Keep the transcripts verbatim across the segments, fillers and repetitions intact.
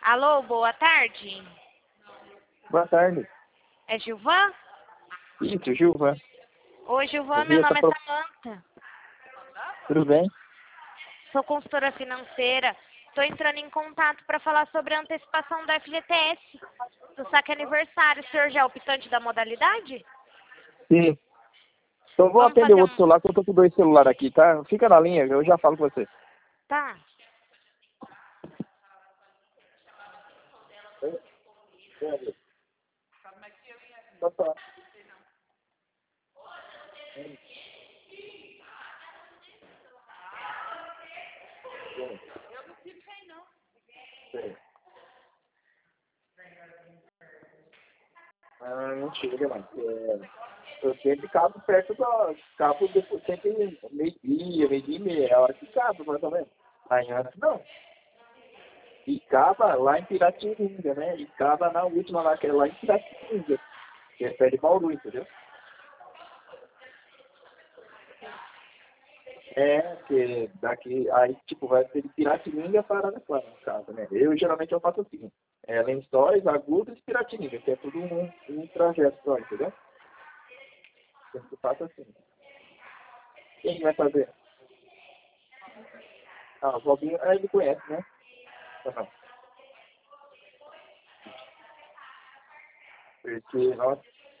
Alô, boa tarde. Boa tarde. É Gilvan? Isso, Gilvan. Oi, Gilvan, Eu vi meu essa nome é pro- Samanta. Tudo bem? Sou consultora financeira. Estou entrando em contato para falar sobre a antecipação do F G T S, do saque aniversário. O senhor já é optante da modalidade? Sim. Então vou Vamos atender fazer o outro um... celular, que eu tô com dois celulares aqui, tá? Fica na linha, eu já falo com você. Tá. Ah, não chega, mano. É, eu sempre cabo perto da... Cabo depois, sempre meio-dia, meio-dia e meia. É a hora que cabo, mais ou menos. Aí antes não. E caba lá em Piratininga, né? E caba na última lá, que é lá em Piratininga. Que é perto de Bauru, entendeu? É, que daqui, aí tipo, vai ser de Piratininga para Araraquara, no caso, né? Eu geralmente eu faço assim. É, Lençóis, Agudos e Piratininga, que é tudo um, um trajeto só, entendeu? Eu faço assim. Quem vai fazer? Ah, o Robinho, ah, ele conhece, né? Ou não? Porque, nossa,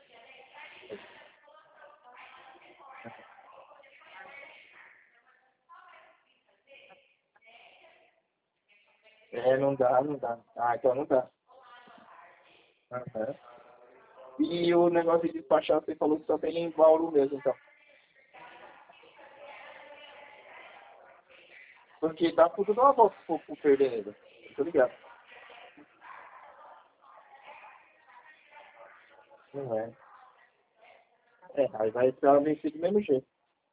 é, não dá, não dá. Ah, então não dá. Aham. E o negócio de despachar, você falou que só tem em Bauru mesmo, então. Porque dá tudo dar uma volta pro, pro perder ainda. Tô ligado. Não é. É, aí vai estar vencido do mesmo jeito.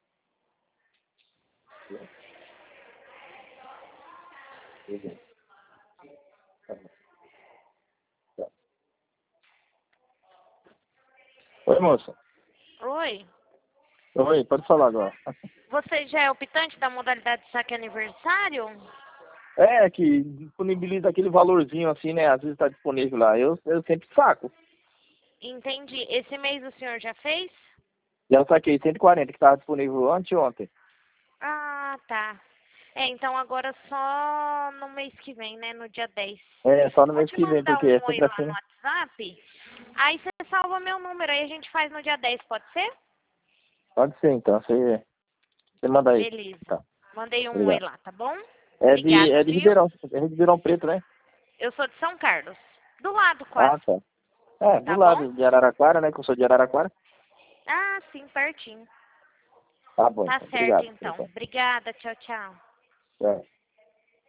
Beleza. Tá bom. Tá. Oi, moça. Oi. Oi, pode falar agora. Você já é optante da modalidade de saque aniversário? É, que disponibiliza aquele valorzinho assim, né? Às vezes tá disponível lá. Eu, eu sempre saco. Entendi. Esse mês o senhor já fez? Já saquei cento e quarenta que estava disponível anteontem. Ah, tá. É, então agora só no mês que vem, né? No dia dez. É, só no Vou mês te que vem, mandar porque é um oi sempre lá assim, no né? WhatsApp. Aí você salva meu número, aí a gente faz no dia dez, pode ser? Pode ser, então. Você, você manda aí. Beleza. Tá, Mandei um oi obrigado. lá, tá bom? É de, Obrigada, é de viu? Ribeirão, é de Ribeirão Preto, né? Eu sou de São Carlos. Do lado, Ah, quase. tá. É, do Tá bom? lado de Araraquara, né? Que eu sou de Araraquara. Ah, sim, pertinho. Tá bom, Tá então. certo, Obrigado. então. Então. Obrigada. Tchau, tchau. Tchau.